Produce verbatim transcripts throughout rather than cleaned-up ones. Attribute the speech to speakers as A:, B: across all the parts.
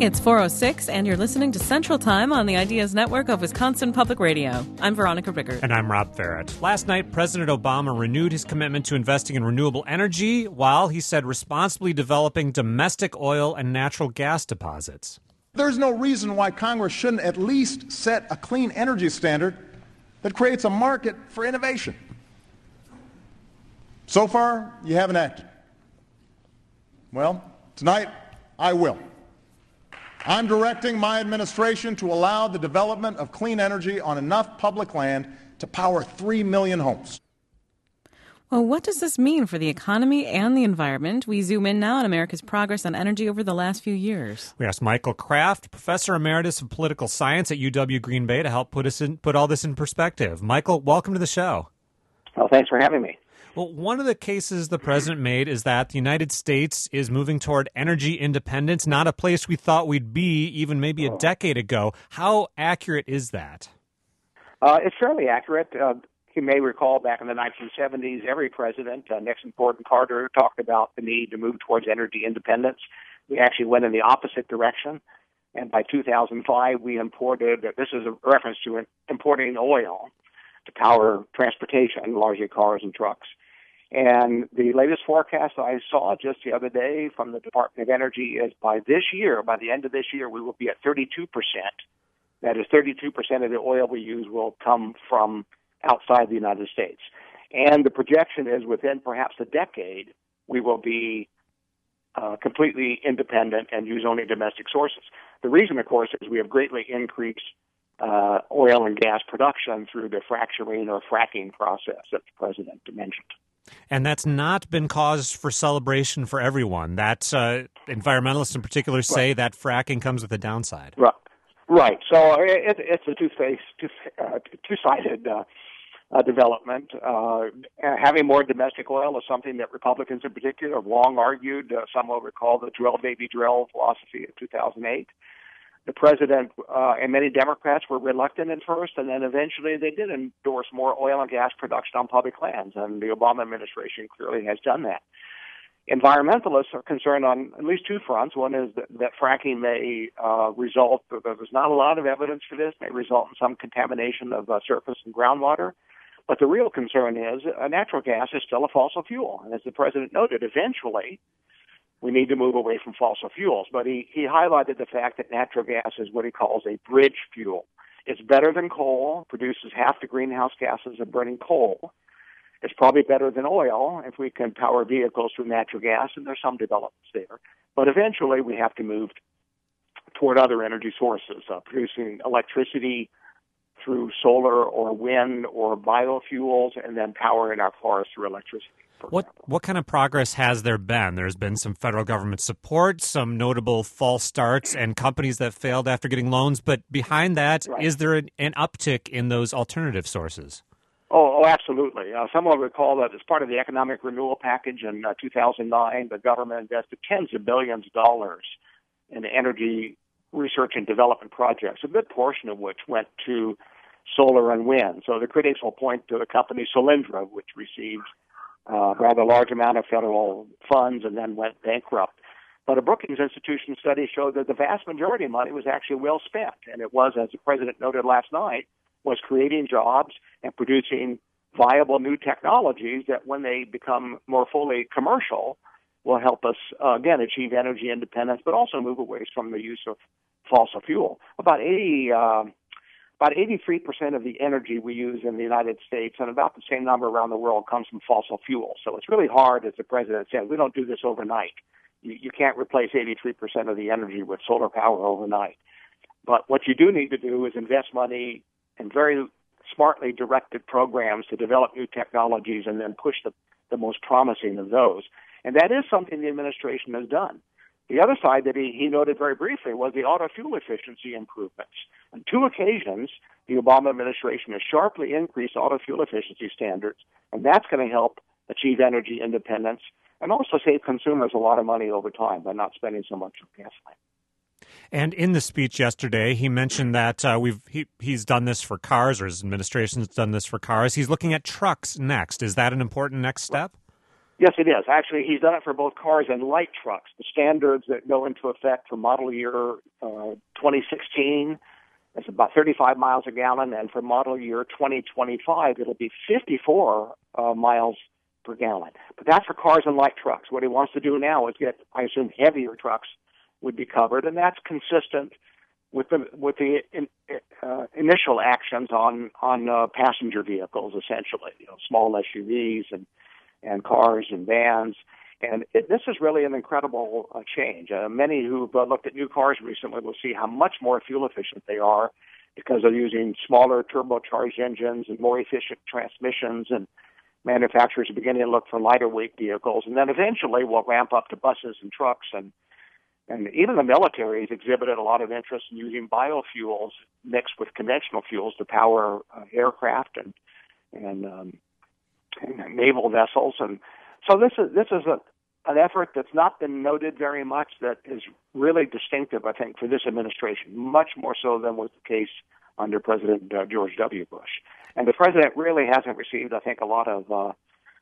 A: It's four oh six, and you're listening to Central Time on the Ideas Network of Wisconsin Public Radio. I'm Veronica Rickert.
B: And I'm Rob Farrett. Last night, President Obama renewed his commitment to investing in renewable energy while, he said, responsibly developing domestic oil and natural gas deposits.
C: There's no reason why Congress shouldn't at least set a clean energy standard that creates a market for innovation. So far, you haven't acted. Well, tonight, I will. I'm directing my administration to allow the development of clean energy on enough public land to power three million homes.
A: Well, what does this mean for the economy and the environment? We zoom in now on America's progress on energy over the last few years.
B: We asked Michael Kraft, Professor Emeritus of Political Science at U W Green Bay, to help put us in, put all this in perspective. Michael, welcome to the show.
D: Well, thanks for having me.
B: Well, one of the cases the president made is that the United States is moving toward energy independence, not a place we thought we'd be even maybe a decade ago. How accurate is that?
D: Uh, it's fairly accurate. Uh, you may recall back in the nineteen seventies, every president, uh, Nixon, Ford, and Carter, talked about the need to move towards energy independence. We actually went in the opposite direction. And by two thousand five, we imported, this is a reference to importing oil to power transportation, largely cars and trucks. And the latest forecast I saw just the other day from the Department of Energy is by this year, by the end of this year, we will be at thirty-two percent. That is, thirty-two percent of the oil we use will come from outside the United States. And the projection is within perhaps a decade, we will be uh, completely independent and use only domestic sources. The reason, of course, is we have greatly increased uh, oil and gas production through the fracturing or fracking process that the president mentioned.
B: And that's not been cause for celebration for everyone. That uh, environmentalists in particular say right. that fracking comes with a downside.
D: Right. Right. So it, it's a two-faced, two, uh, two-sided uh, uh, development. Uh, having more domestic oil is something that Republicans in particular have long argued. Uh, some will recall the drill, baby, drill philosophy of two thousand eight. The president uh, and many Democrats were reluctant at first, and then eventually they did endorse more oil and gas production on public lands, and the Obama administration clearly has done that. Environmentalists are concerned on at least two fronts. One is that, that fracking may uh, result, there's not a lot of evidence for this, may result in some contamination of uh, surface and groundwater. But the real concern is uh, natural gas is still a fossil fuel. And as the president noted, eventually we need to move away from fossil fuels. But he, he highlighted the fact that natural gas is what he calls a bridge fuel. It's better than coal, produces half the greenhouse gases of burning coal. It's probably better than oil if we can power vehicles through natural gas, and there's some developments there. But eventually we have to move toward other energy sources, uh, producing electricity through solar or wind or biofuels, and then powering our forests through electricity.
B: What what kind of progress has there been? There's been some federal government support, some notable false starts, and companies that failed after getting loans. But behind that, right. is there an, an uptick in those alternative sources?
D: Oh, oh absolutely. Uh, some will recall that as part of the economic renewal package in uh, two thousand nine, the government invested tens of billions of dollars in energy research and development projects, a good portion of which went to solar and wind. So the critics will point to the company Solyndra, which received Uh, rather large amount of federal funds and then went bankrupt. But a Brookings Institution study showed that the vast majority of money was actually well spent, and it was, as the president noted last night, was creating jobs and producing viable new technologies that when they become more fully commercial will help us, uh, again, achieve energy independence, but also move away from the use of fossil fuel. About eighty uh, About eighty-three percent of the energy we use in the United States and about the same number around the world comes from fossil fuels. So it's really hard, as the president said, we don't do this overnight. You, you can't replace eighty-three percent of the energy with solar power overnight. But what you do need to do is invest money in very smartly directed programs to develop new technologies and then push the, the most promising of those. And that is something the administration has done. The other side that he, he noted very briefly was the auto fuel efficiency improvements. On two occasions, the Obama administration has sharply increased auto fuel efficiency standards, and that's going to help achieve energy independence and also save consumers a lot of money over time by not spending so much on gasoline.
B: And in the speech yesterday, he mentioned that uh, we've he, he's done this for cars, or his administration's done this for cars. He's looking at trucks next. Is that an important next step?
D: Yes, it is. Actually, he's done it for both cars and light trucks. The standards that go into effect for model year uh, twenty sixteen, it's about thirty-five miles a gallon, and for model year twenty twenty-five, it'll be fifty-four uh, miles per gallon. But that's for cars and light trucks. What he wants to do now is get, I assume, heavier trucks would be covered, and that's consistent with the with the in, uh, initial actions on on uh, passenger vehicles, essentially, you know, small S U Vs and and cars and vans. And it, this is really an incredible uh, change. Uh, many who've uh, looked at new cars recently will see how much more fuel efficient they are because they're using smaller turbocharged engines and more efficient transmissions, and manufacturers are beginning to look for lighter weight vehicles. And then eventually we'll ramp up to buses and trucks, and and even the military has exhibited a lot of interest in using biofuels mixed with conventional fuels to power uh, aircraft and and um, naval vessels. And so this is this is a, an effort that's not been noted very much, that is really distinctive, I think, for this administration, much more so than was the case under President uh, George W. Bush. And the president really hasn't received, I think, a lot of uh,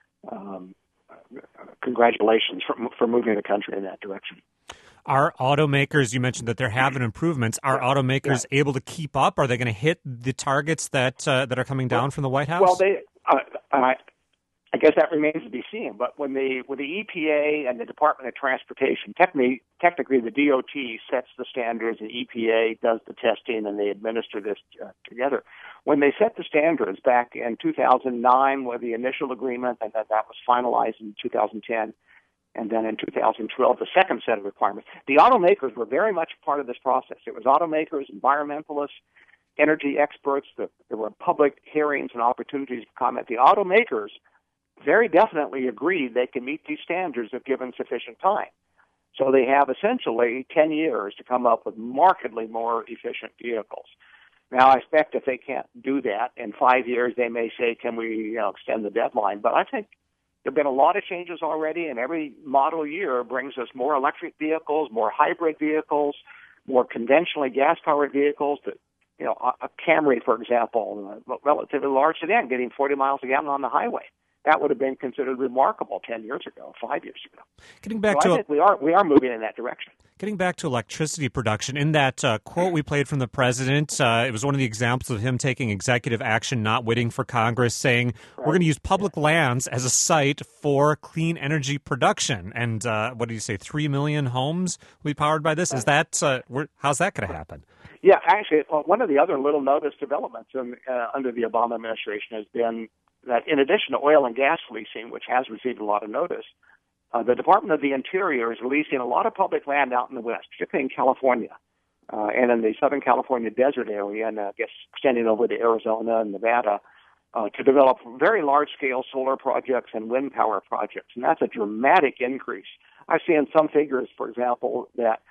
D: um, congratulations for, for moving the country in that direction.
B: Are automakers, you mentioned that there have been improvements, are
D: yeah.
B: automakers
D: yeah.
B: able to keep up? Are they going to hit the targets that uh, that are coming down
D: well,
B: from the White House?
D: Well, they, uh, I, I guess that remains to be seen. But when the when the E P A and the Department of Transportation, technically, technically the D O T sets the standards, the E P A does the testing, and they administer this uh, together. When they set the standards back in two thousand nine with the initial agreement, and that, that was finalized in two thousand ten, and then in two thousand twelve, the second set of requirements, the automakers were very much part of this process. It was automakers, environmentalists, energy experts. The, there were public hearings and opportunities to comment. The automakers very definitely agreed they can meet these standards if given sufficient time. So they have essentially ten years to come up with markedly more efficient vehicles. Now, I expect if they can't do that in five years, they may say, can we you know, extend the deadline? But I think there have been a lot of changes already, and every model year brings us more electric vehicles, more hybrid vehicles, more conventionally gas-powered vehicles. That, you know, a Camry, for example, a relatively large sedan, getting forty miles a gallon on the highway. That would have been considered remarkable ten years ago, five years ago.
B: Getting back
D: so
B: to
D: I think we are we are moving in that direction.
B: Getting back to electricity production, in that uh, quote we played from the president, uh, it was one of the examples of him taking executive action, not waiting for Congress, saying right. we're going to use public yeah. lands as a site for clean energy production. And uh, what did you say? Three million homes will be powered by this. Right. Is that uh, how's that going to happen?
D: Yeah, actually, one of the other little noticed developments in, uh, under the Obama administration has been that in addition to oil and gas leasing, which has received a lot of notice, uh, the Department of the Interior is leasing a lot of public land out in the West, particularly in California, uh, and in the Southern California desert area, and uh, I guess extending over to Arizona and Nevada, uh, to develop very large-scale solar projects and wind power projects. And that's a dramatic increase. I've seen some figures, for example, that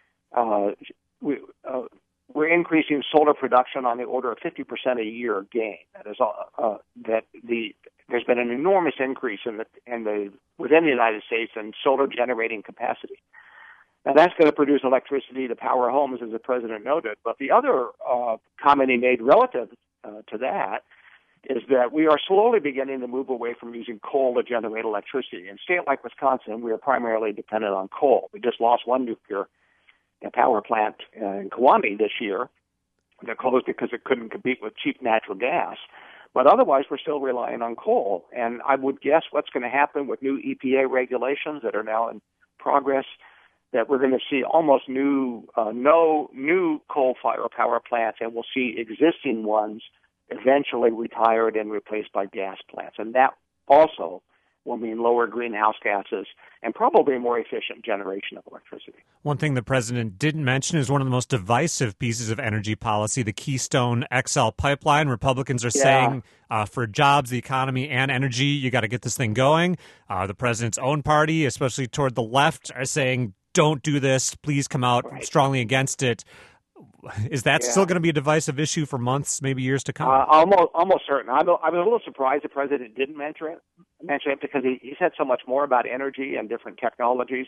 D: uh, we, uh, we're increasing solar production on the order of fifty percent a year gain. That is, uh, uh, that the there's been an enormous increase in the in the within the United States in solar generating capacity. Now that's going to produce electricity to power homes, as the president noted. But the other uh, comment he made relative uh, to that is that we are slowly beginning to move away from using coal to generate electricity. In a state like Wisconsin, we are primarily dependent on coal. We just lost one nuclear a power plant uh, in Kewaunee this year that closed because it couldn't compete with cheap natural gas. But otherwise, we're still relying on coal. And I would guess what's going to happen with new E P A regulations that are now in progress, that we're going to see almost new, uh, no new coal-fired power plants, and we'll see existing ones eventually retired and replaced by gas plants. And that also will mean lower greenhouse gases and probably a more efficient generation of electricity.
B: One thing the president didn't mention is one of the most divisive pieces of energy policy, the Keystone X L pipeline. Republicans are yeah. saying uh, for jobs, the economy, and energy, you got to get this thing going. Uh, the president's own party, especially toward the left, are saying, don't do this. Please come out right. strongly against it. Is that yeah. still going to be a divisive issue for months, maybe years to come?
D: Uh, almost, almost certain. I'm a, I'm a little surprised the president didn't mention it, mention it because he, he said so much more about energy and different technologies.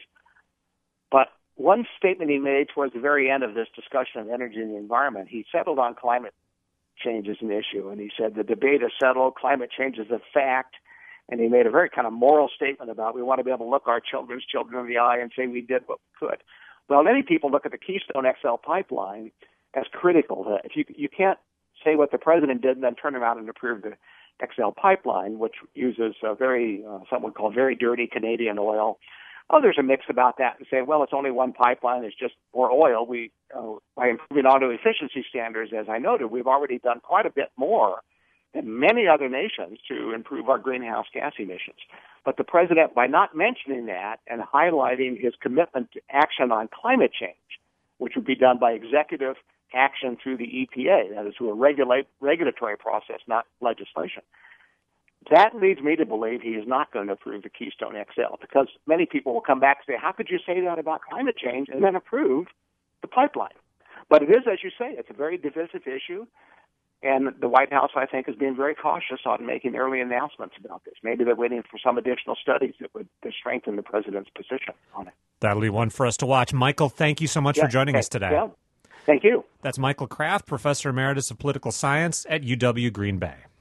D: But one statement he made towards the very end of this discussion of energy and the environment, he settled on climate change as an issue. And he said the debate is settled. Climate change is a fact. And he made a very kind of moral statement about we want to be able to look our children's children in the eye and say we did what we could. Well, many people look at the Keystone X L pipeline as critical. If you you can't say what the president did and then turn around and approve the X L pipeline, which uses a very, uh, some would call very dirty Canadian oil. Others are mixed about that and say, well, it's only one pipeline, it's just more oil. We, uh, by improving auto efficiency standards, as I noted, we've already done quite a bit more than many other nations to improve our greenhouse gas emissions. But the president, by not mentioning that and highlighting his commitment to action on climate change, which would be done by executive action through the E P A, that is through a regulate, regulatory process, not legislation, that leads me to believe he is not going to approve the Keystone X L, because many people will come back and say, how could you say that about climate change and then approve the pipeline? But it is, as you say, it's a very divisive issue, and the White House, I think, is being very cautious on making early announcements about this. Maybe they're waiting for some additional studies that would to strengthen the president's position on it.
B: That'll be one for us to watch. Michael, thank you so much
D: yeah,
B: for joining
D: okay.
B: us today.
D: Yeah. Thank you.
B: That's Michael Kraft, Professor Emeritus of Political Science at U W Green Bay.